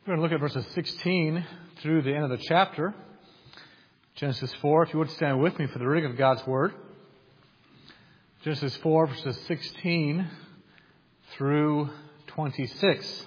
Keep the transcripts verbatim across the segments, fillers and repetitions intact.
We're going to look at verses sixteen through the end of the chapter. Genesis four, if you would stand with me for the reading of God's Word. Genesis four, verses sixteen through twenty-six.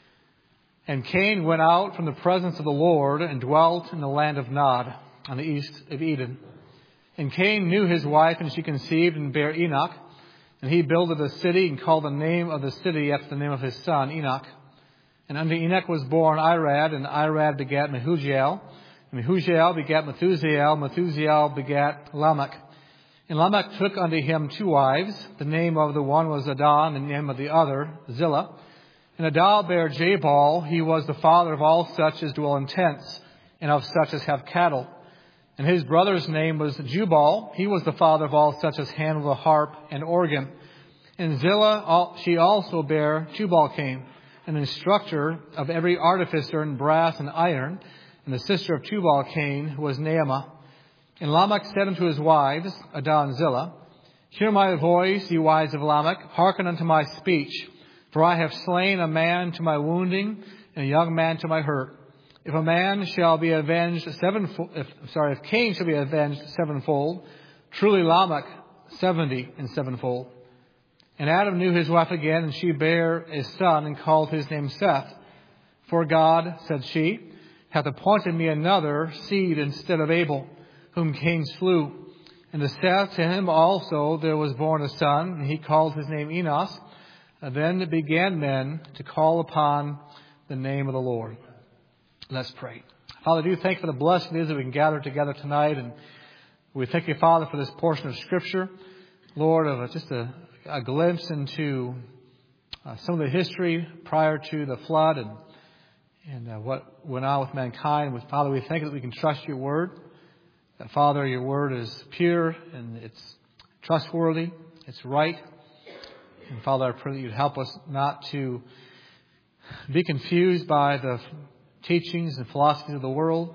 And Cain went out from the presence of the Lord and dwelt in the land of Nod, on the east of Eden. And Cain knew his wife, and she conceived and bare Enoch. And he builded a city and called the name of the city after the name of his son, Enoch. And unto Enoch was born Irad, and Irad begat Mehujael. And Mehujael begat Methusael, Methusael begat Lamech. And Lamech took unto him two wives. The name of the one was Adah, and the name of the other Zillah. And Adah bare Jabal. He was the father of all such as dwell in tents, and of such as have cattle. And his brother's name was Jubal. He was the father of all such as handle the harp and organ. And Zillah, she also bare Tubal-Cain, an instructor of every artificer in brass and iron. And the sister of Tubal-Cain was Naamah. And Lamech said unto his wives, Adah and Zillah, Hear my voice, ye wives of Lamech, hearken unto my speech. For I have slain a man to my wounding, and a young man to my hurt. If a man shall be avenged sevenfold, if, sorry, if Cain shall be avenged sevenfold, truly Lamech seventy and sevenfold. And Adam knew his wife again, and she bare a son, and called his name Seth. For God, said she, hath appointed me another seed instead of Abel, whom Cain slew. And to Seth, to him also there was born a son, and he called his name Enos. And then began men to call upon the name of the Lord. Let's pray. Father, do thank you for the blessing it is that we can gather together tonight. And we thank you, Father, for this portion of Scripture. Lord, of just a, a glimpse into uh, some of the history prior to the flood and and uh, what went on with mankind. Father, we thank you that we can trust your word. That, Father, your word is pure and it's trustworthy. It's right. And Father, I pray that you'd help us not to be confused by the teachings and philosophies of the world,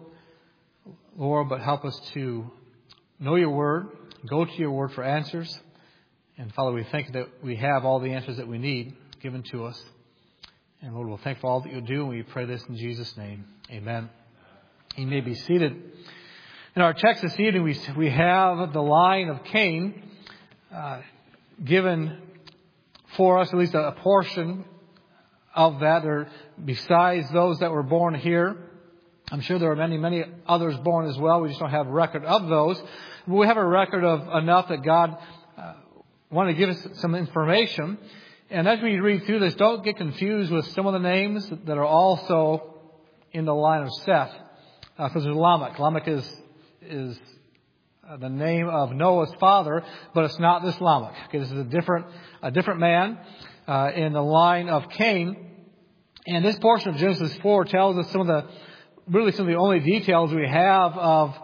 Lord, but help us to know your word, go to your word for answers. And Father, we thank you that we have all the answers that we need given to us. And Lord, we'll thank you for all that you do, and we pray this in Jesus' name. Amen. You may be seated. In our text this evening, we we have the line of Cain uh, given for us, at least a, a portion of that. There, besides those that were born here, I'm sure there are many, many others born as well. We just don't have a record of those. But we have a record of enough that God uh, wanted to give us some information. And as we read through this, don't get confused with some of the names that are also in the line of Seth. Uh, because there's Lamech. Lamech is is uh, the name of Noah's father, but it's not this Lamech. Okay, this is a different a different man uh, in the line of Cain. And this portion of Genesis four tells us some of the really some of the only details we have of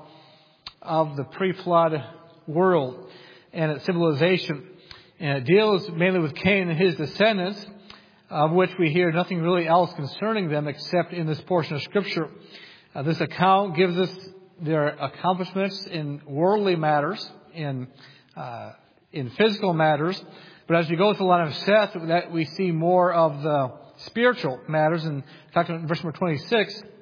of the pre-flood world and its civilization. And it deals mainly with Cain and his descendants, of which we hear nothing really else concerning them except in this portion of Scripture. Uh, this account gives us their accomplishments in worldly matters, in uh, in physical matters. But as we go through the line of Seth, that we see more of the spiritual matters. And in fact, in verse number twenty-six, it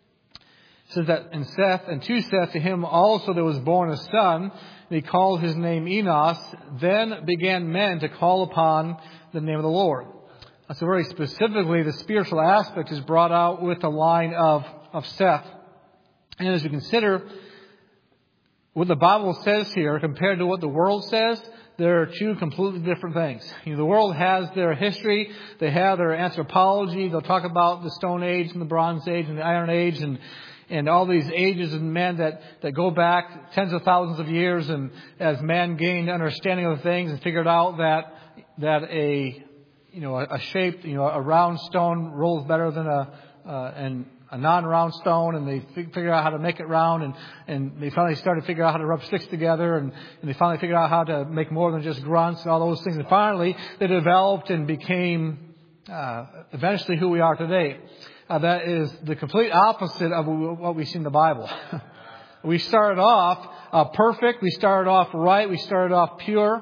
says that in Seth, and to Seth, to him also there was born a son, and he called his name Enos. Then began men to call upon the name of the Lord. So very specifically, the spiritual aspect is brought out with the line of, of Seth. And as we consider what the Bible says here compared to what the world says, there are two completely different things. You know, the world has their history, they have their anthropology, they'll talk about the Stone Age and the Bronze Age and the Iron Age and And all these ages and men that, that go back tens of thousands of years, and as man gained understanding of things and figured out that that a you know a, a shaped you know a round stone rolls better than a uh, and a non-round stone, and they fig- figure out how to make it round, and, and they finally started to figure out how to rub sticks together, and, and they finally figured out how to make more than just grunts and all those things, and finally they developed and became uh, eventually who we are today. Uh, that is the complete opposite of what we see in the Bible. We started off uh, perfect. We started off right. We started off pure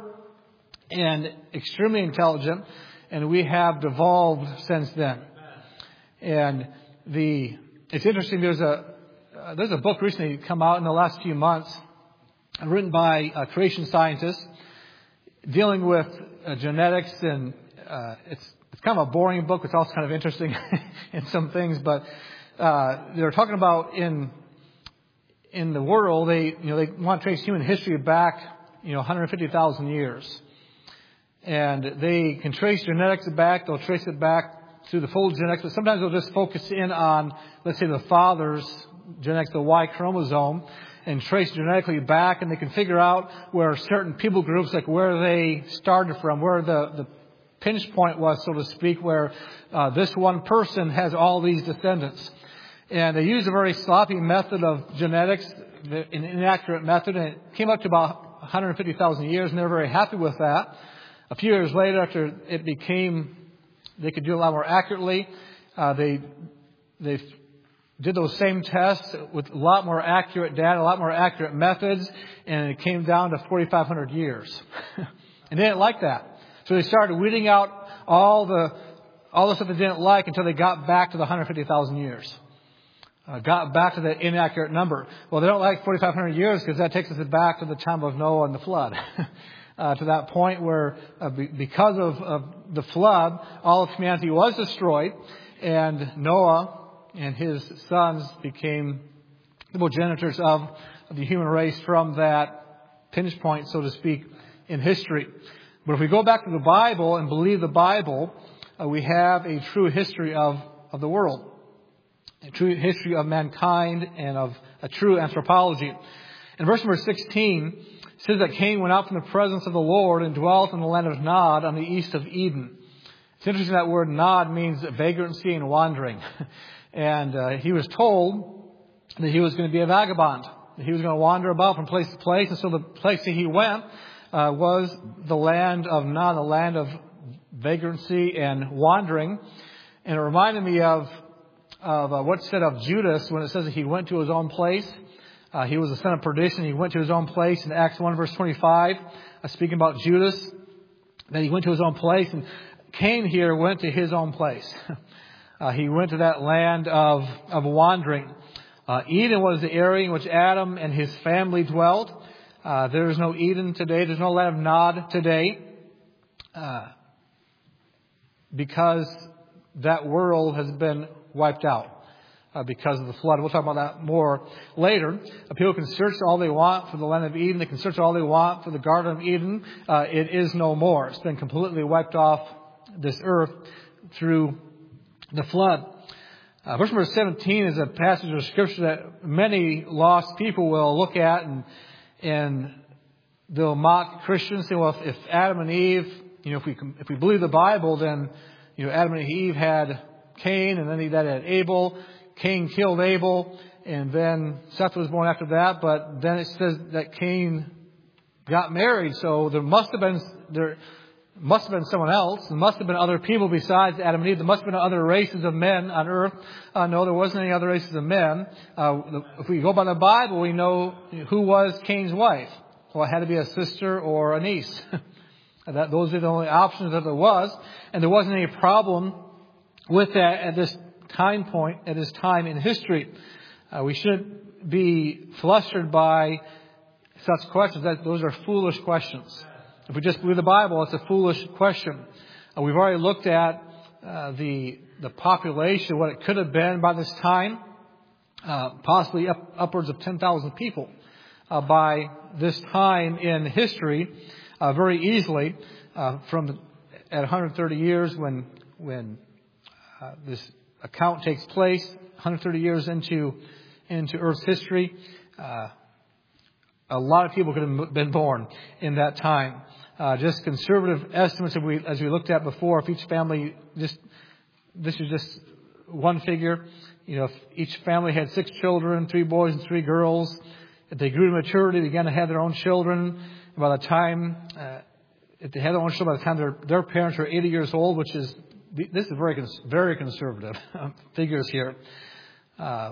and extremely intelligent. And we have devolved since then. And the it's interesting. There's a uh, there's a book recently come out in the last few months, written by a creation scientist, dealing with uh, genetics, and uh, it's it's kind of a boring book. It's also kind of interesting in some things, but uh, they're talking about in in the world, they you know they want to trace human history back you know one hundred fifty thousand years, and they can trace genetics back. They'll trace it back through the full genetics, but sometimes they'll just focus in on, let's say, the father's genetics, the Y chromosome, and trace genetically back, and they can figure out where certain people groups, like where they started from, where the, the pinch point was, so to speak, where uh, this one person has all these descendants. And they used a very sloppy method of genetics, an inaccurate method, and it came up to about one hundred fifty thousand years, and they were very happy with that. A few years later, after it became, they could do a lot more accurately, uh, they they did those same tests with a lot more accurate data, a lot more accurate methods, and it came down to forty-five hundred years. And they didn't like that. So they started weeding out all the all the stuff they didn't like until they got back to the one hundred fifty thousand years. Uh, got back to the inaccurate number. Well, they don't like forty-five hundred years because that takes us back to the time of Noah and the flood. uh, to that point where uh, be, because of, of the flood, all of humanity was destroyed, and Noah and his sons became the progenitors of, of the human race from that pinch point, so to speak, in history. But if we go back to the Bible and believe the Bible, uh, we have a true history of, of the world. A true history of mankind and of a true anthropology. In verse number sixteen, it says that Cain went out from the presence of the Lord and dwelt in the land of Nod on the east of Eden. It's interesting that word Nod means vagrancy and wandering. And uh, he was told that he was going to be a vagabond, that he was going to wander about from place to place. And so the place that he went uh, was the land of Nod, the land of vagrancy and wandering. And it reminded me of of uh, what's said of Judas when it says that he went to his own place. Uh, he was a son of perdition. He went to his own place in Acts one verse twenty-five, uh, speaking about Judas, that he went to his own place. And Cain here went to his own place. uh, he went to that land of, of wandering. Uh, Eden was the area in which Adam and his family dwelt. Uh, there is no Eden today. There's no land of Nod today. Uh, because that world has been wiped out uh, because of the flood. We'll talk about that more later. Uh, people can search all they want for the land of Eden. They can search all they want for the Garden of Eden. Uh, it is no more. It's been completely wiped off this earth through the flood. Uh, verse number seventeen is a passage of Scripture that many lost people will look at, and and they'll mock Christians. Say, well, if, if Adam and Eve, you know, if we if we believe the Bible, then you know Adam and Eve had Cain, and then he that had Abel. Cain killed Abel, and then Seth was born after that. But then it says that Cain got married, so there must have been there must have been someone else. There must have been other people besides Adam and Eve. There must have been other races of men on earth. Uh, no, there wasn't any other races of men. Uh, if we go by the Bible, we know who was Cain's wife. Well, it had to be a sister or a niece. that those are the only options that there was, and there wasn't any problem with that at this time point, at this time in history. Uh, we shouldn't be flustered by such questions. That those are foolish questions. If we just believe the Bible, it's a foolish question. Uh, we've already looked at uh, the the population, what it could have been by this time, uh, possibly up, upwards of ten thousand people uh, by this time in history, uh, very easily uh, from the, at one hundred thirty years when when Uh, this account takes place, one hundred thirty years into into Earth's history. Uh, a lot of people could have been born in that time. Uh, just conservative estimates, as we, as we looked at before, if each family, just this is just one figure. You know, if each family had six children, three boys and three girls, if they grew to maturity, began to have their own children, by the time, uh, if they had their own children, by the time their, their parents were eighty years old, which is This is very, very conservative figures here. Uh,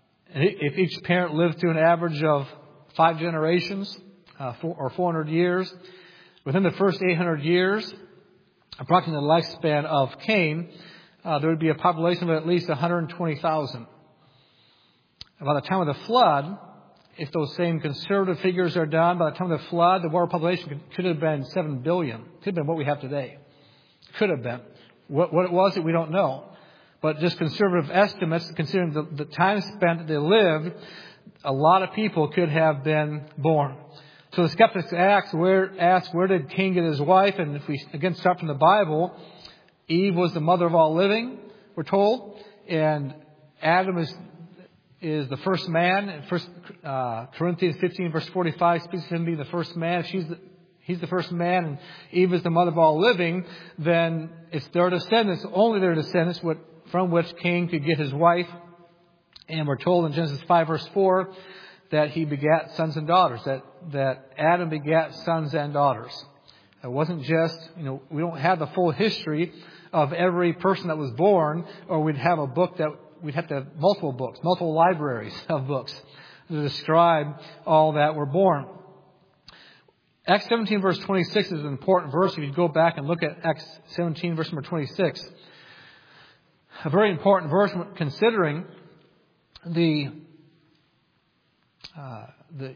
if each parent lived to an average of five generations, uh, four, or four hundred years, within the first eight hundred years, approximately the lifespan of Cain, uh, there would be a population of at least one hundred twenty thousand. By the time of the flood, if those same conservative figures are done, by the time of the flood, the world population could, could have been seven billion. Could have been what we have today. Could have been. What, what it was, we don't know. But just conservative estimates, considering the, the time spent that they lived, a lot of people could have been born. So the skeptics ask, where, ask, where did Cain get his wife? And if we, again, start from the Bible, Eve was the mother of all living, we're told. And Adam is is the first man. First uh, Corinthians fifteen, verse forty-five, speaks of him being the first man. If she's the, he's the first man, and Eve is the mother of all living, then it's their descendants, only their descendants, what, from which Cain could get his wife. And we're told in Genesis five, verse four, that he begat sons and daughters, that, that Adam begat sons and daughters. It wasn't just, you know, we don't have the full history of every person that was born, or we'd have a book that, we'd have to have multiple books, multiple libraries of books to describe all that were born. Acts seventeen, verse twenty-six is an important verse. If you go back and look at Acts seventeen, verse number twenty-six, a very important verse considering the uh, the.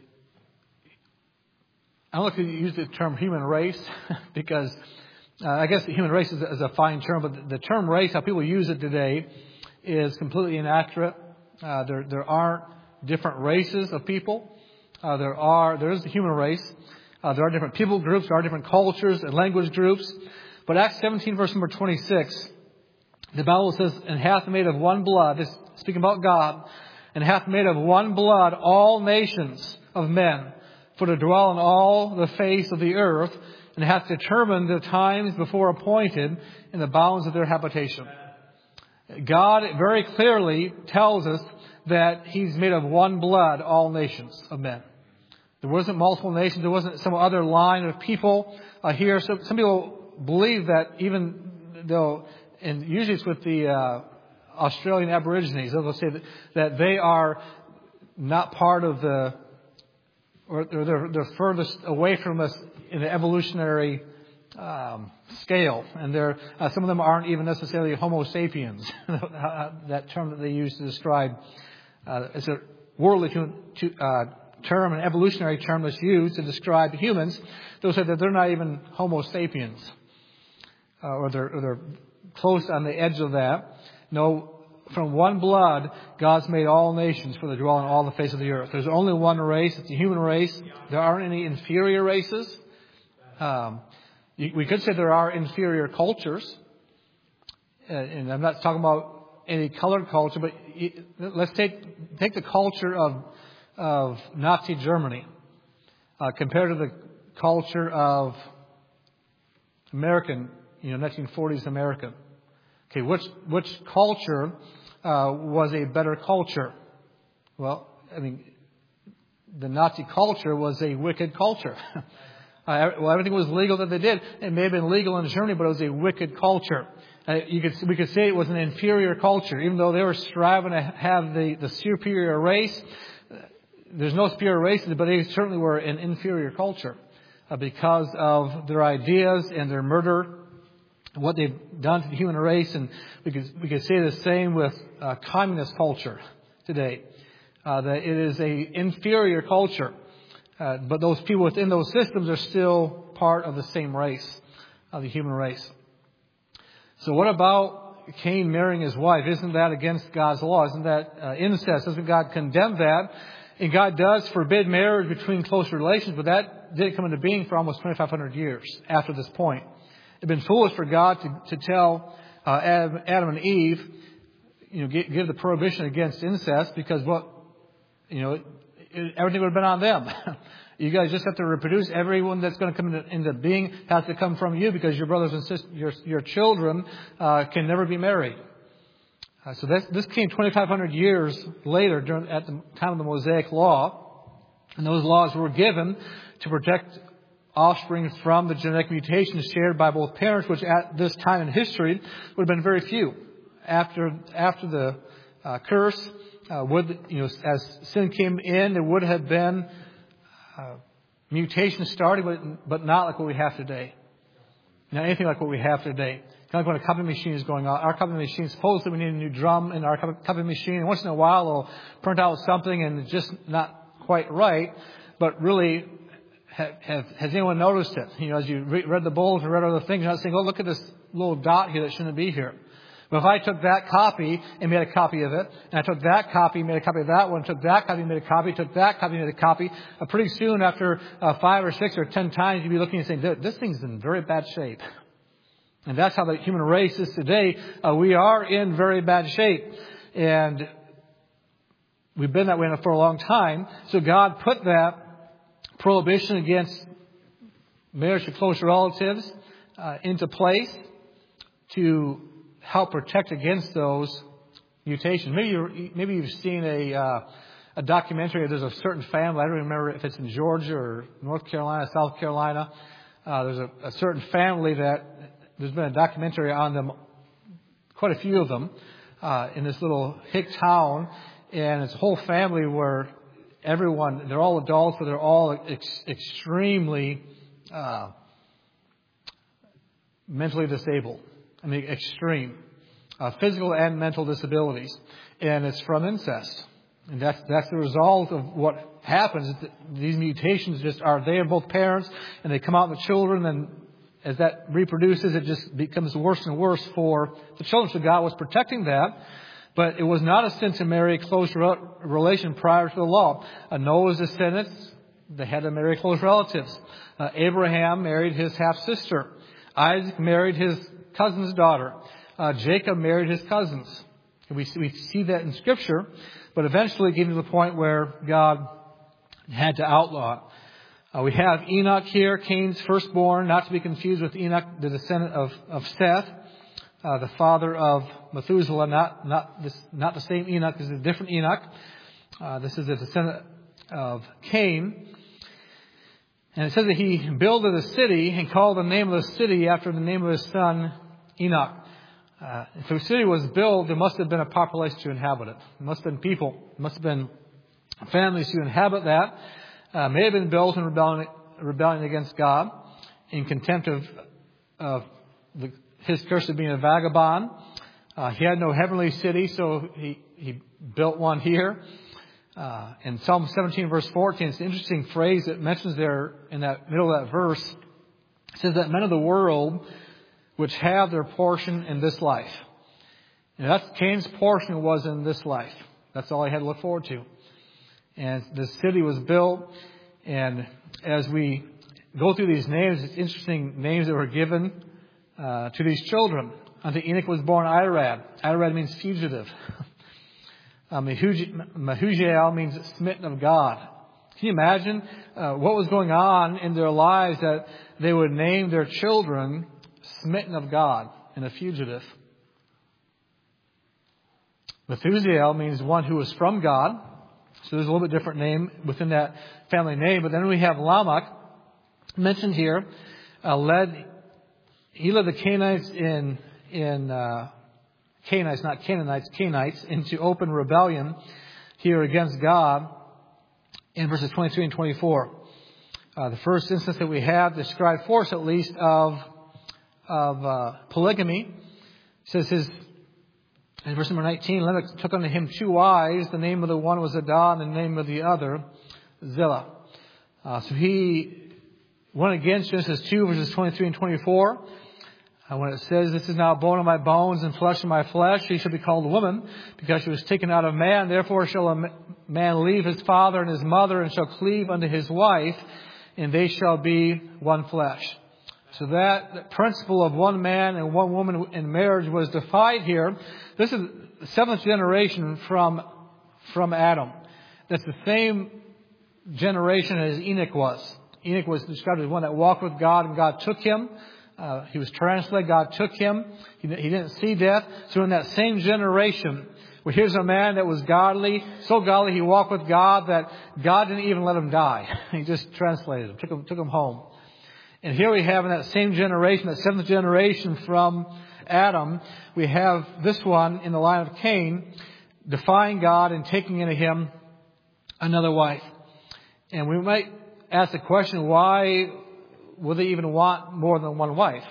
I don't know if you use the term human race because uh, I guess the human race is a, is a fine term, but the, the term race, how people use it today, is completely inaccurate. Uh, there there aren't different races of people. Uh, there are there is the human race. Uh, there are different people groups. There are different cultures and language groups. But Acts seventeen, verse number twenty-six, the Bible says, "And hath made of one blood," this speaking about God, "and hath made of one blood all nations of men, for to dwell on all the face of the earth, and hath determined the times before appointed in the bounds of their habitation." God very clearly tells us that He's made of one blood all nations of men. There wasn't multiple nations. There wasn't some other line of people uh, here. So some people believe that even though, and usually it's with the uh, Australian Aborigines, they'll say that, that they are not part of the, or they're, they're furthest away from us in the evolutionary um, scale. And they're, uh, some of them aren't even necessarily Homo sapiens, that term that they use to describe. Uh, it's a worldly to, uh, term, an evolutionary term that's used to describe humans. They'll say that they're not even Homo sapiens, uh, or, they're, or they're close on the edge of that. No, from one blood, God's made all nations for the dwelling on all the face of the earth. There's only one race. It's the human race. There aren't any inferior races. Um, you, we could say there are inferior cultures. Uh, and I'm not talking about any colored culture, but let's take take the culture of of Nazi Germany uh, compared to the culture of American, you know, nineteen forties America. Okay, which which culture uh, was a better culture? Well, I mean, the Nazi culture was a wicked culture. uh, well, everything was legal that they did. It may have been legal in Germany, but it was a wicked culture. Uh, you could we could say it was an inferior culture, even though they were striving to have the, the superior race. There's no superior races, but they certainly were an inferior culture uh, because of their ideas and their murder, what they've done to the human race. And we could we could say the same with uh, communist culture today, uh, that it is a inferior culture, uh, but those people within those systems are still part of the same race, of the human race. So what about Cain marrying his wife? Isn't that against God's law? Isn't that uh, incest? Doesn't God condemn that? And God does forbid marriage between close relations, but that didn't come into being for almost twenty-five hundred years after this point. It'd been foolish for God to, to tell uh, Adam, Adam and Eve, you know, give, give the prohibition against incest, because what, you know, it, it, everything would have been on them. You guys just have to reproduce. Everyone that's going to come into, into being has to come from you, because your brothers and sisters, your, your children, uh, can never be married. Uh, so this, this came twenty-five hundred years later, during, at the time of the Mosaic Law. And those laws were given to protect offspring from the genetic mutations shared by both parents, which at this time in history would have been very few. After after the uh, curse, uh, would you know, as sin came in, there would have been uh, mutations starting, but, but not like what we have today. Not anything like what we have today. Kind of like when a copy machine is going on. Our copy machine, supposedly we need a new drum in our copy machine. And once in a while it'll print out something and it's just not quite right. But really, have, have, has anyone noticed it? You know, as you re- read the bulletin, read other things, you're not saying, oh, look at this little dot here that shouldn't be here. But if I took that copy and made a copy of it, and I took that copy and made a copy of that one, took that copy and made a copy, took that copy and made a copy, uh, pretty soon after uh, five or six or ten times, you'd be looking and saying, this thing's in very bad shape. And that's how the human race is today. Uh, we are in very bad shape. And we've been that way for a long time. So God put that prohibition against marriage to close relatives uh, into place to help protect against those mutations. Maybe you're, maybe you've seen a uh, a documentary. There's a certain family. I don't remember if it's in Georgia or North Carolina, South Carolina. Uh, there's a, a certain family that there's been a documentary on them, quite a few of them, uh, in this little hick town, and it's a whole family where everyone, they're all adults, but they're all ex- extremely uh, mentally disabled. I mean, extreme. Uh, physical and mental disabilities. And it's from incest. And that's that's the result of what happens. These mutations just are there, both parents, and they come out in the children, and as that reproduces, it just becomes worse and worse for the children. So God was protecting that. But it was not a sin to marry a close relation prior to the law. Uh, Noah's descendants, they had to marry close relatives. Uh, Abraham married his half-sister. Isaac married his cousin's daughter. Uh, Jacob married his cousins. We see, we see that in Scripture, but eventually getting to the point where God had to outlaw it. Uh, we have Enoch here, Cain's firstborn, not to be confused with Enoch, the descendant of, of Seth, uh, the father of Methuselah, not not this, not the same Enoch, this is a different Enoch. Uh, this is a descendant of Cain. And it says that he builded a city and called the name of the city after the name of his son, Enoch. Uh, if the city was built, there must have been a population to inhabit it. There must have been people. There must have been families to inhabit that. Uh, may have been built in rebellion, rebellion against God, in contempt of, of the, his curse of being a vagabond. Uh, he had no heavenly city, so he, he built one here. Uh, in Psalm seventeen, verse fourteen, it's an interesting phrase that mentions there in that middle of that verse. It says that men of the world which have their portion in this life. And that's Cain's portion was in this life. That's all he had to look forward to. And the city was built. And as we go through these names, it's interesting names that were given uh, to these children. Unto Enoch was born Irad. Irad means fugitive. Uh, Mehujael means smitten of God. Can you imagine uh, what was going on in their lives that they would name their children smitten of God and a fugitive? Methuselah means one who is from God. So there's a little bit different name within that family name. But then we have Lamech mentioned here. Uh, led he led the Canaanites in in uh, Canaanites, not Canaanites, Canaanites, into open rebellion here against God in verses twenty-three and twenty-four. Uh, the first instance that we have described for us, at least, of of uh, polygamy, says his in verse number nineteen, Lamech took unto him two wives. The name of the one was Adah, and the name of the other Zillah. Uh, so he went against Genesis two, verses twenty-three and twenty-four. Uh, when it says, this is now bone of my bones and flesh of my flesh, she shall be called a woman, because she was taken out of man. Therefore shall a man leave his father and his mother, and shall cleave unto his wife, and they shall be one flesh. So that principle of one man and one woman in marriage was defied here. This is the seventh generation from, from Adam. That's the same generation as Enoch was. Enoch was described as one that walked with God, and God took him. Uh, he was translated. God took him. He, he didn't see death. So in that same generation, well, here's a man that was godly, so godly he walked with God that God didn't even let him die. He just translated him, took him, took him home. And here we have in that same generation, that seventh generation from Adam, we have this one in the line of Cain, defying God and taking into him another wife. And we might ask the question, why would they even want more than one wife?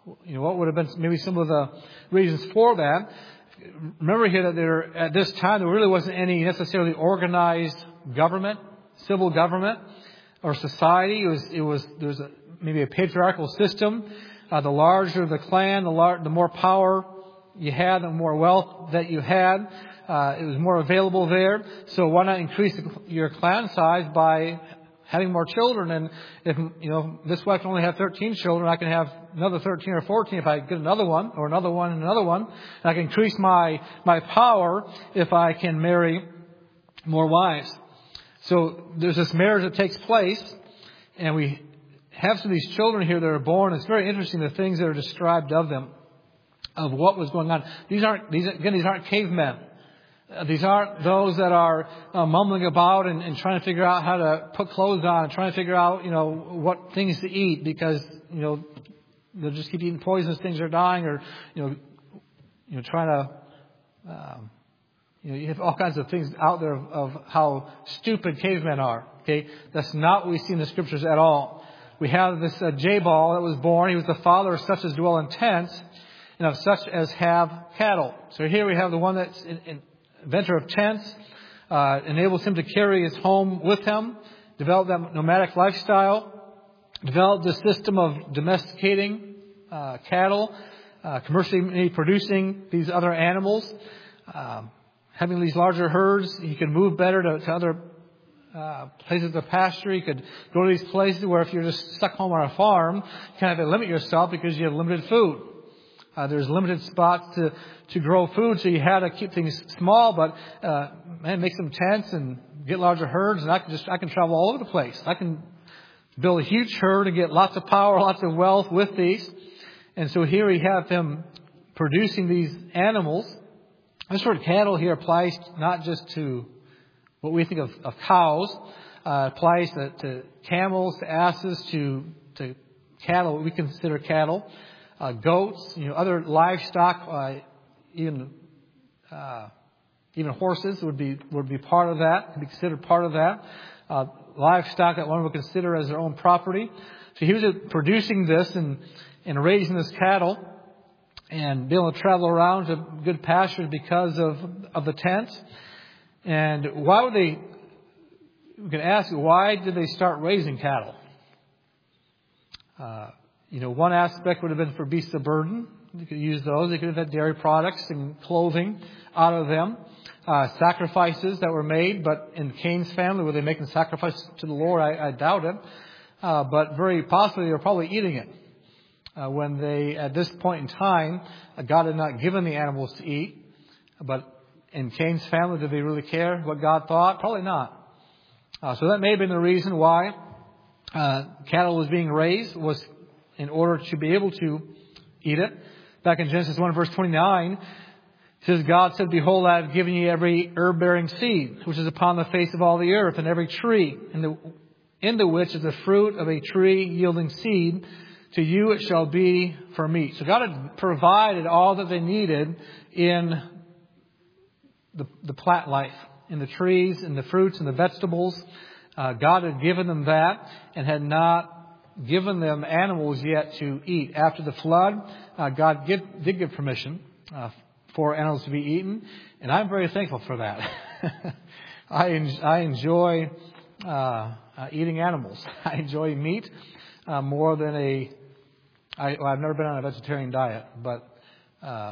you know, what would have been maybe some of the reasons for that? Remember here that there, at this time, there really wasn't any necessarily organized government, civil government, or society. It was, it was, there was a, maybe a patriarchal system. Uh, the larger the clan, the, lar- the more power you had, the more wealth that you had. Uh, it was more available there. So why not increase the, your clan size by having more children? And if, you know, this wife can only have thirteen children, I can have another thirteen or fourteen if I get another one, or another one and another one. And I can increase my, my power if I can marry more wives. So there's this marriage that takes place, and we have some of these children here that are born. It's very interesting, the things that are described of them, of what was going on. These aren't, these, again, these aren't cavemen. Uh, these aren't those that are uh, mumbling about and, and trying to figure out how to put clothes on and trying to figure out, you know, what things to eat because, you know, they'll just keep eating poisonous things or dying or, you know, you know, trying to, um, you know, you have all kinds of things out there of, of how stupid cavemen are. Okay, that's not what we see in the scriptures at all. We have this uh, Jabal that was born. He was the father of such as dwell in tents and of such as have cattle. So here we have the one that's in, in inventor of tents, uh, enables him to carry his home with him, develop that nomadic lifestyle, develop the system of domesticating uh, cattle, uh, commercially producing these other animals, um, having these larger herds. He could move better to, to other uh, places of pasture. He could go to these places where if you're just stuck home on a farm, you kind of have to limit yourself because you have limited food. Uh, there's limited spots to, to grow food, so you had to keep things small, but, uh, man, make some tents and get larger herds, and I can just, I can travel all over the place. I can build a huge herd and get lots of power, lots of wealth with these. And so here we have him producing these animals. This word cattle here applies not just to what we think of, of cows, uh, applies to, to camels, to asses, to, to cattle, what we consider cattle. Uh, goats, you know, other livestock, uh, even uh, even horses would be would be part of that, could be considered part of that. Uh, livestock that one would consider as their own property. So he was producing this and and raising this cattle and being able to travel around to good pastures because of of the tent. And why would they? We can ask, why did they start raising cattle? Uh, You know, one aspect would have been for beasts of burden. You could use those. They could have had dairy products and clothing out of them. Uh, sacrifices that were made, but in Cain's family, were they making sacrifices to the Lord? I, I doubt it. Uh, but very possibly they were probably eating it. Uh, when they, at this point in time, uh, God had not given the animals to eat. But in Cain's family, did they really care what God thought? Probably not. Uh, so that may have been the reason why uh, cattle was being raised, was in order to be able to eat it. Back in Genesis one, verse twenty-nine, it says, God said, behold, I have given you every herb-bearing seed, which is upon the face of all the earth, and every tree, in the, in the which is the fruit of a tree yielding seed. To you it shall be for meat. So God had provided all that they needed in the, the plant life, in the trees, in the fruits, and the vegetables. Uh, God had given them that and had not given them animals yet to eat. After the flood, uh, God give, did give permission uh, for animals to be eaten, and I'm very thankful for that. I, en- I enjoy uh, uh, eating animals. I enjoy meat uh, more than a... I, well, I've never been on a vegetarian diet, but uh,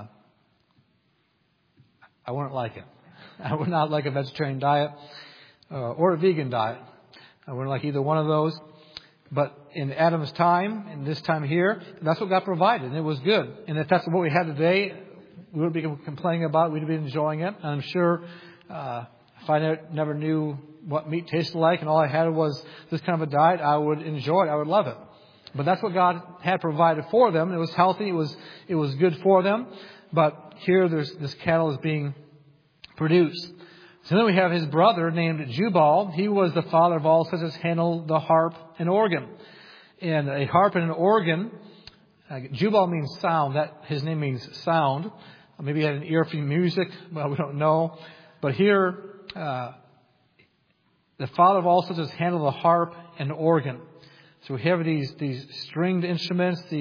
I wouldn't like it. I would not like a vegetarian diet uh, or a vegan diet. I wouldn't like either one of those. But in Adam's time, in this time here, that's what God provided, and it was good. And if that's what we had today, we wouldn't be complaining about it. We'd be enjoying it. And I'm sure uh, if I ne- never knew what meat tasted like and all I had was this kind of a diet, I would enjoy it. I would love it. But that's what God had provided for them. It was healthy. It was it was good for them. But here, there's this cattle is being produced. So then we have his brother named Jubal. He was the father of all such as handle the harp and organ. And a harp and an organ, uh, Jubal means sound. That his name means sound. Maybe he had an ear for music. Well, we don't know. But here, uh, the father of all such as handle the harp and organ. So we have these these stringed instruments, these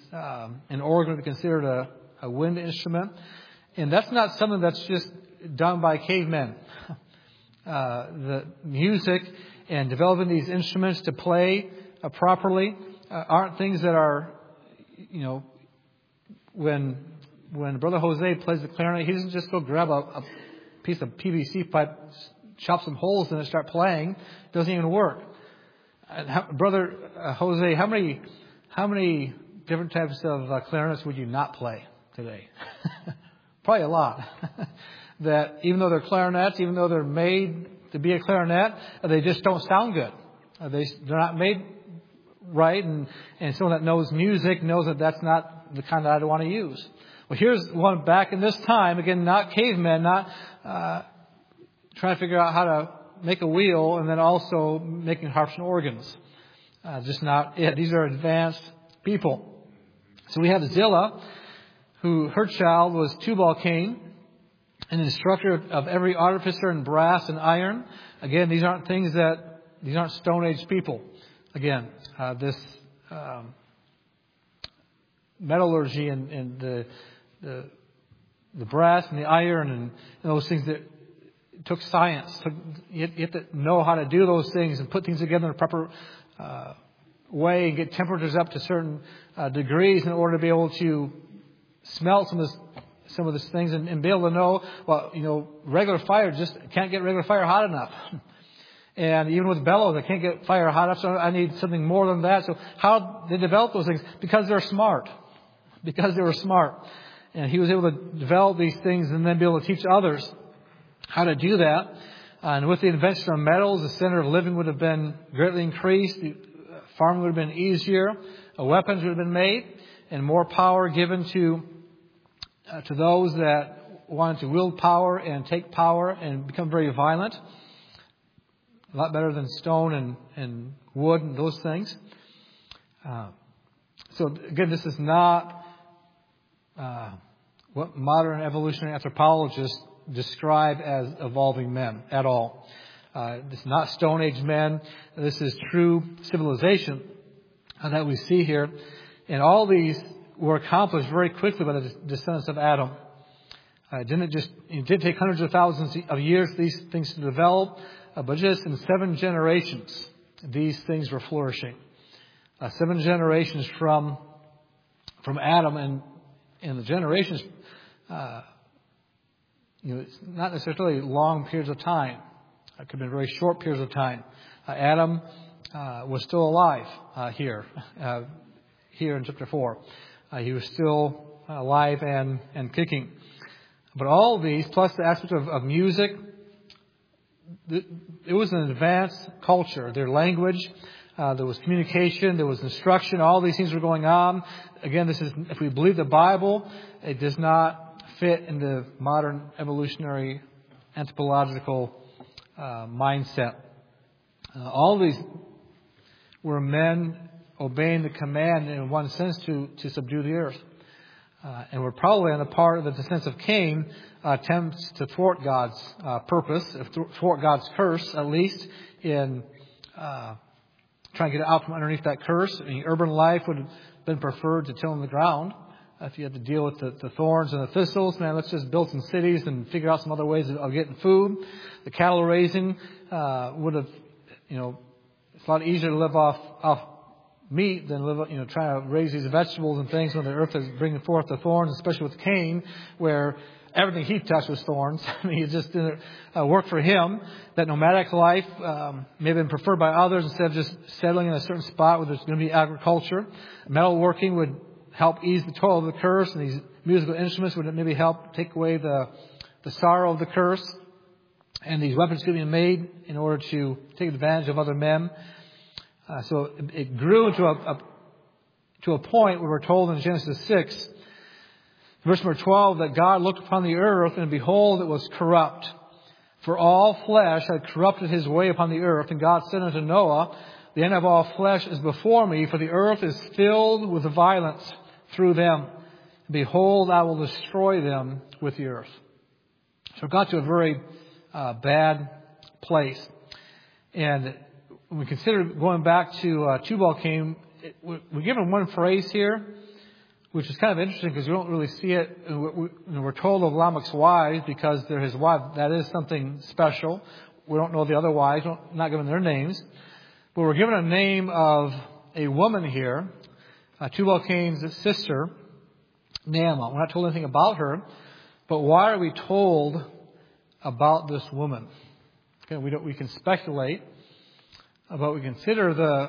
um, an organ would be considered a, a wind instrument. And that's not something that's just done by cavemen. Uh, the music and developing these instruments to play uh, properly uh, aren't things that are, you know, when when Brother Jose plays the clarinet, he doesn't just go grab a, a piece of P V C pipe, chop some holes in it, start playing. It doesn't even work. And how, Brother uh, Jose, how many how many different types of uh, clarinets would you not play today? Probably a lot. That even though they're clarinets, even though they're made to be a clarinet, they just don't sound good. They, they're not made right, and, and someone that knows music knows that that's not the kind that I'd want to use. Well, here's one back in this time, again, not cavemen, not uh, trying to figure out how to make a wheel, and then also making harps and organs. Uh, just not it. These are advanced people. So we have Zillah, who her child was Tubal Cain, an instructor of every artificer in brass and iron. Again, these aren't things that, these aren't Stone Age people. Again, uh, this um, metallurgy and, and the, the the brass and the iron and, and those things that took science. Took, you, you have to know how to do those things and put things together in a proper uh, way and get temperatures up to certain uh, degrees in order to be able to smelt some of this some of these things and, and be able to know, well, you know, regular fire just can't get regular fire hot enough. And even with bellows, I can't get fire hot enough, so I need something more than that. So how they develop those things? Because they're smart. Because they were smart. And he was able to develop these things and then be able to teach others how to do that. And with the invention of metals, the standard of living would have been greatly increased. Farming would have been easier. Weapons would have been made. And more power given to Uh, to those that wanted to wield power and take power and become very violent. A lot better than stone and, and wood and those things. Uh, so again, this is not uh, what modern evolutionary anthropologists describe as evolving men at all. Uh, this is not Stone Age men. This is true civilization uh, that we see here. And all these were accomplished very quickly by the descendants of Adam. Uh, it didn't just, it did take hundreds of thousands of years for these things to develop, uh, but just in seven generations, these things were flourishing. Uh, seven generations from from Adam, and and the generations, uh, you know, it's not necessarily long periods of time. It could have been very short periods of time. Uh, Adam uh, was still alive uh, here, uh, here in chapter four. Uh, he was still alive and, and kicking. But all of these, plus the aspect of, of music, it was an advanced culture. Their language, uh, there was communication, there was instruction, all these things were going on. Again, this is, if we believe the Bible, it does not fit in the modern evolutionary anthropological uh, mindset. Uh, all these were men obeying the command in one sense to, to subdue the earth. Uh, and we're probably on the part of the descendants of Cain uh, attempts to thwart God's uh, purpose, thwart God's curse, at least, in uh, trying to get out from underneath that curse. I mean, urban life would have been preferred to tilling the ground. Uh, if you had to deal with the, the thorns and the thistles, man, let's just build some cities and figure out some other ways of, of getting food. The cattle raising uh, would have, you know, it's a lot easier to live off off meat than live, you know, trying to raise these vegetables and things when the earth is bringing forth the thorns, especially with Cain, where everything he touched was thorns. I mean, it just didn't uh, work for him. That nomadic life um, may have been preferred by others instead of just settling in a certain spot where there's going to be agriculture. Metalworking would help ease the toil of the curse, and these musical instruments would maybe help take away the the sorrow of the curse. And these weapons could be made in order to take advantage of other men. Uh, so it, it grew into a, a to a point where we're told in Genesis six, verse number twelve, that God looked upon the earth, and behold, it was corrupt. For all flesh had corrupted his way upon the earth. And God said unto Noah, the end of all flesh is before me, for the earth is filled with violence through them. Behold, I will destroy them with the earth. So it got to a very uh, bad place. And when we consider going back to uh, Tubal Cain, we're given one phrase here which is kind of interesting because we don't really see it. We're told of Lamech's wives because they're his wives. That is something special. We don't know the other wives. We're not given their names. But we're given a name of a woman here, uh, Tubal-Cain's sister, Naamah. We're not told anything about her. But why are we told about this woman? Okay, we don't. We can speculate, but we consider the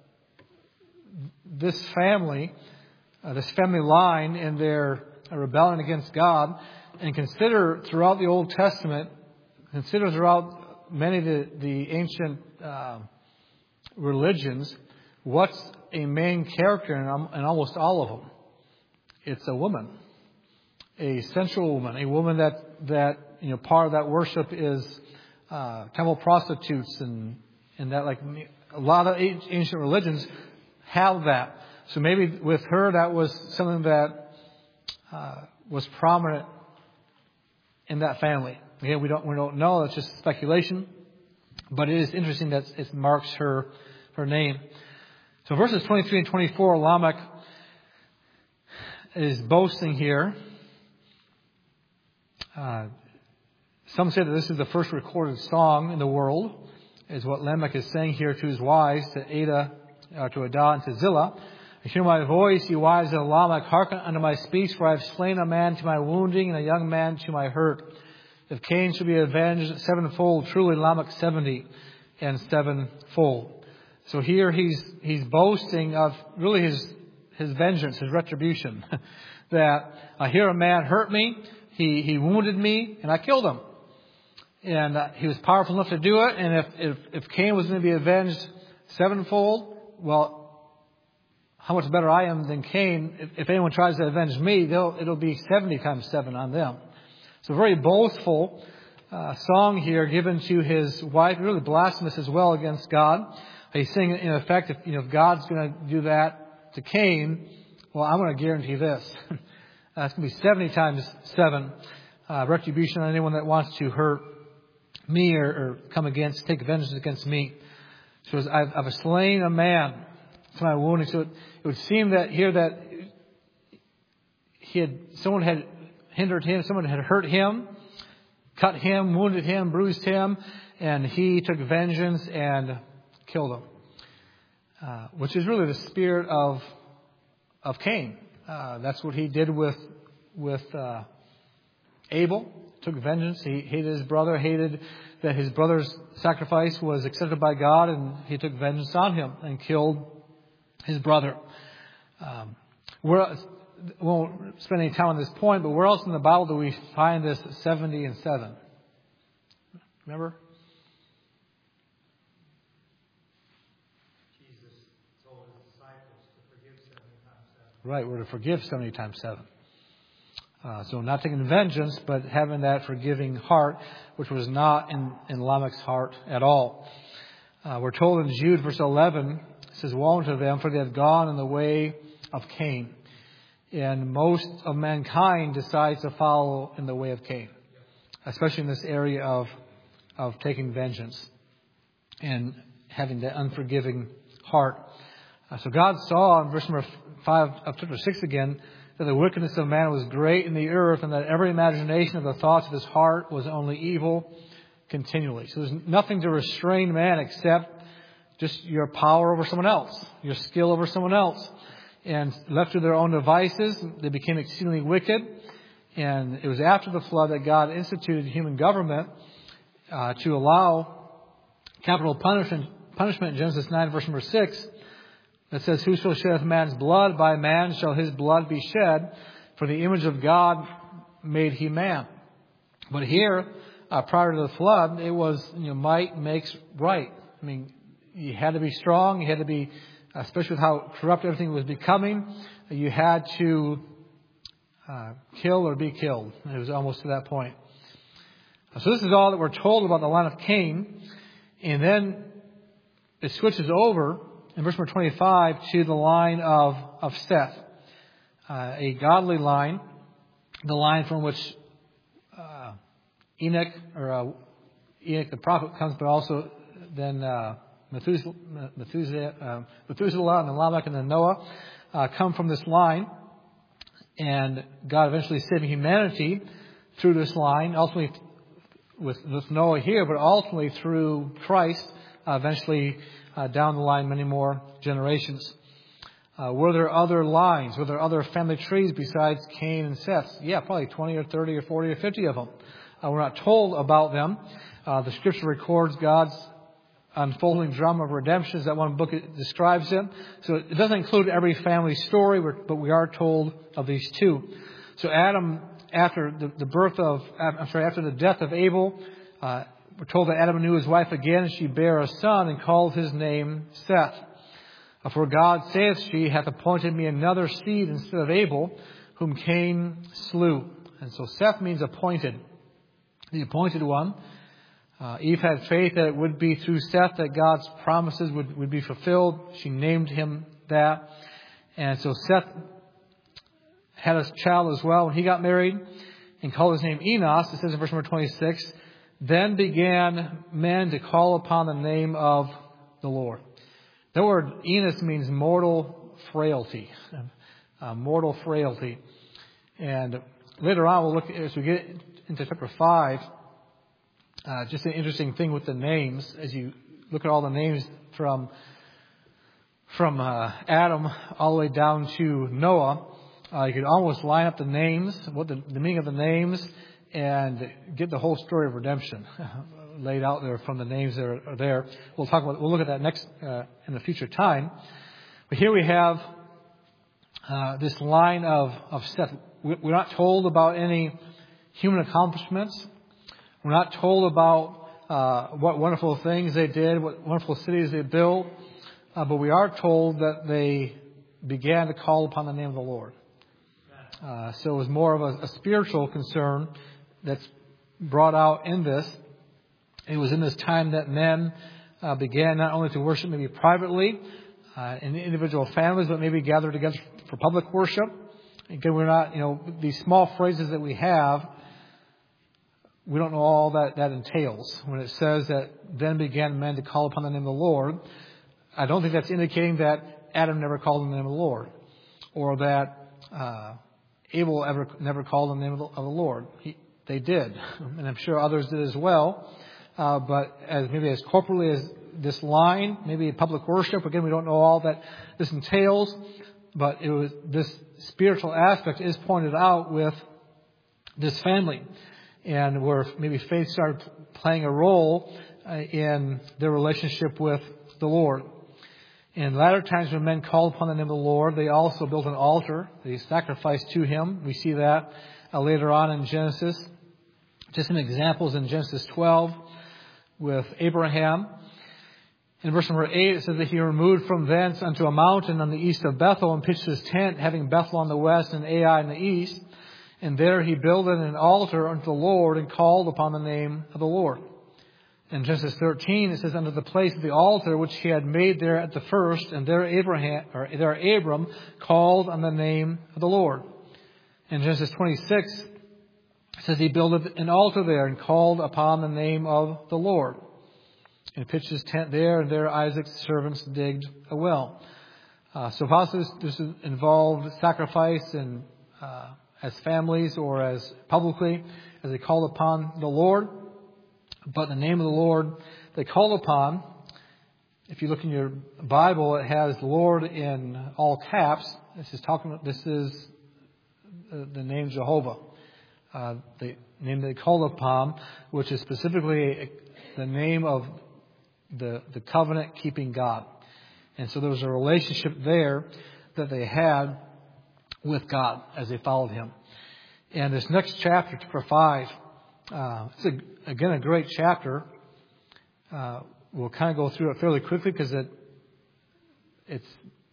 this family, uh, this family line, and their rebellion against God, and consider throughout the Old Testament, consider throughout many of the, the ancient uh, religions, what's a main character in, in almost all of them? It's a woman, a sensual woman, a woman that that you know part of that worship is uh, temple prostitutes, and and that like a lot of ancient religions have that. So maybe with her that was something that uh, was prominent in that family. Again, we don't we don't know. It's just speculation, but it is interesting that it marks her her name. So verses twenty-three and twenty-four, Lamech is boasting here. Uh, some say that this is the first recorded song in the world, is what Lamech is saying here to his wives, to Ada, uh, to Adah, and to Zillah. Hear my voice, ye wives of Lamech, hearken unto my speech, for I have slain a man to my wounding, and a young man to my hurt. If Cain should be avenged sevenfold, truly Lamech seventy and sevenfold. So here he's he's boasting of really his his vengeance, his retribution. That I hear a man hurt me, he he wounded me, and I killed him. And uh, he was powerful enough to do it. And if if, if Cain was going to be avenged sevenfold, well, how much better I am than Cain. If, if anyone tries to avenge me, they'll it'll be seventy times seven on them. So very boastful uh, song here given to his wife, really blasphemous as well against God. He's saying, in effect, if, you know, if God's going to do that to Cain, well, I'm going to guarantee this. uh, it's going to be seventy times seven uh, retribution on anyone that wants to hurt me or, or come against, take vengeance against me. So I've, I've slain a man to my wounding. So it, it would seem that here that he had someone had hindered him, someone had hurt him, cut him, wounded him, bruised him, and he took vengeance and killed him. Uh, which is really the spirit of of Cain. Uh, that's what he did with with uh, Abel. Took vengeance. He hated his brother, hated that his brother's sacrifice was accepted by God, and he took vengeance on him and killed his brother. Um, where, we won't spend any time on this point, but where else in the Bible do we find this seventy and seven? Remember? Jesus told his disciples to forgive seventy times seven. Right, we're to forgive seventy times seven. Uh, so not taking vengeance, but having that forgiving heart, which was not in, in Lamech's heart at all. Uh, we're told in Jude, verse eleven, it says, woe unto them, for they have gone in the way of Cain. And most of mankind decides to follow in the way of Cain, especially in this area of of taking vengeance and having that unforgiving heart. Uh, so God saw in verse number five of chapter six again, that the wickedness of man was great in the earth, and that every imagination of the thoughts of his heart was only evil continually. So there's nothing to restrain man except just your power over someone else, your skill over someone else. And left to their own devices, they became exceedingly wicked. And it was after the flood that God instituted human government uh, to allow capital punishment, punishment in Genesis nine, verse number six. That says, whoso sheddeth man's blood, by man shall his blood be shed, for the image of God made he man. But here, uh, prior to the flood, it was, you know, might makes right. I mean, you had to be strong, you had to be, especially with how corrupt everything was becoming, you had to uh, kill or be killed. It was almost to that point. So this is all that we're told about the line of Cain. And then it switches over in verse number twenty-five to the line of, of Seth, uh, a godly line, the line from which uh, Enoch, or uh, Enoch the prophet comes, but also then uh, Methuselah, Methuselah, uh, Methuselah and then Lamech and then Noah uh, come from this line. And God eventually saving humanity through this line, ultimately with, with Noah here, but ultimately through Christ, uh, eventually uh, down the line many more generations. Uh, were there other lines? Were there other family trees besides Cain and Seth? Yeah, probably twenty or thirty or forty or fifty of them. Uh, we're not told about them. Uh, the Scripture records God's unfolding drama of redemption, as that one book describes it. So it doesn't include every family story, but we are told of these two. So Adam, after the, the birth of, I'm sorry, after the death of Abel, uh, we're told that Adam knew his wife again, and she bare a son and called his name Seth. For God saith, she hath appointed me another seed instead of Abel, whom Cain slew. And so Seth means appointed, the appointed one. Uh, Eve had faith that it would be through Seth that God's promises would, would be fulfilled. She named him that. And so Seth had a child as well when he got married and called his name Enos. It says in verse number twenty-six, then began men to call upon the name of the Lord. The word Enos means mortal frailty. Uh, mortal frailty. And later on, we'll look, as we get into chapter five, Uh, just an interesting thing with the names, as you look at all the names from from uh, Adam all the way down to Noah, uh, you could almost line up the names, what the, the meaning of the names, and get the whole story of redemption laid out there from the names that are there. We'll talk about, we'll look at that next uh, in a future time. But here we have uh, this line of of Seth. We're not told about any human accomplishments. We're not told about uh, what wonderful things they did, what wonderful cities they built, uh, but we are told that they began to call upon the name of the Lord. Uh, so it was more of a, a spiritual concern that's brought out in this. It was in this time that men uh, began not only to worship maybe privately uh, in individual families, but maybe gather together for public worship. Again, we're not, you know, these small phrases that we have, we don't know all that that entails. When it says that then began men to call upon the name of the Lord, I don't think that's indicating that Adam never called on the name of the Lord, or that uh, Abel ever never called on the name of the, of the Lord. He, they did, and I'm sure others did as well. Uh, but as maybe as corporately as this line, maybe in public worship, again, we don't know all that this entails. But it was this spiritual aspect is pointed out with this family. And where maybe faith started playing a role uh, in their relationship with the Lord. In latter times when men called upon the name of the Lord, they also built an altar. They sacrificed to Him. We see that uh, later on in Genesis. Just some examples in Genesis twelve with Abraham. In verse number eight, it says that he removed from thence unto a mountain on the east of Bethel and pitched his tent, having Bethel on the west and Ai in the east. And there he builded an altar unto the Lord and called upon the name of the Lord. In Genesis thirteen, it says, unto the place of the altar which he had made there at the first, and there Abraham, or there Abram called on the name of the Lord. In Genesis twenty-six, it says he builded an altar there and called upon the name of the Lord. And pitched his tent there, and there Isaac's servants digged a well. Uh, so possibly this involved sacrifice and uh, as families or as publicly as they called upon the Lord. But the name of the Lord they called upon, if you look in your Bible, it has Lord in all caps. This is talking. This is the name Jehovah, uh, the name they called upon, which is specifically the name of the the covenant keeping God. And so there was a relationship there that they had with God as they followed Him. And this next chapter, chapter five, uh, it's a, again a great chapter. Uh, we'll kind of go through it fairly quickly because it it's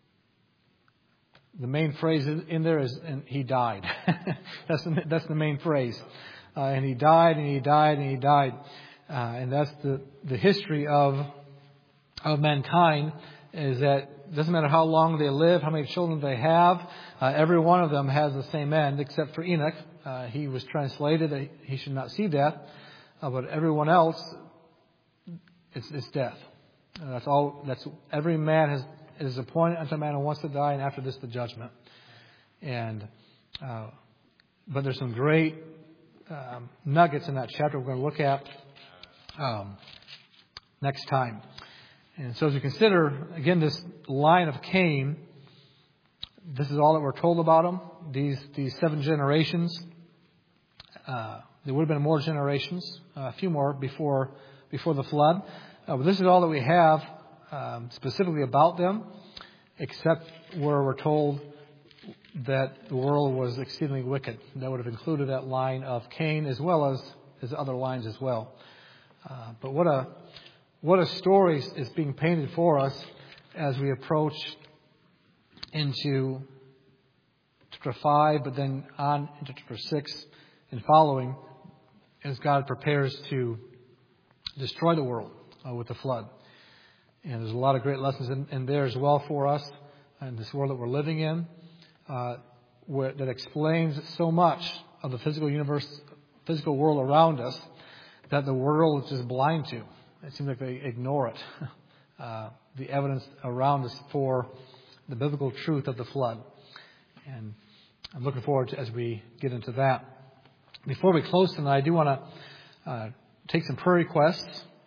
the main phrase in there is and he died. that's the, that's the main phrase. Uh, and he died, and he died, and he died, uh, and that's the the history of of mankind. Is that it doesn't matter how long they live, how many children they have, uh, every one of them has the same end, except for Enoch. Uh, he was translated; he should not see death. Uh, but everyone else, it's, it's death. Uh, that's all. That's every man has is appointed unto a man who wants to die, and after this, the judgment. And Uh, but there's some great um, nuggets in that chapter we're going to look at um, next time. And so as we consider, again, this line of Cain, this is all that we're told about him. These these seven generations. Uh, there would have been more generations, uh, a few more before before the flood. Uh, but this is all that we have um, specifically about them, except where we're told that the world was exceedingly wicked. That would have included that line of Cain as well as, as other lines as well. Uh, but what a what a story is being painted for us as we approach into chapter five, but then on into chapter six and following, as God prepares to destroy the world uh, with the flood. And there's a lot of great lessons in, in there as well for us in this world that we're living in, uh, where, that explains so much of the physical universe, physical world around us, that the world is just blind to. It seems like they ignore it. Uh, the evidence around us for the biblical truth of the flood. And I'm looking forward to as we get into that. Before we close tonight, I do want to uh, take some prayer requests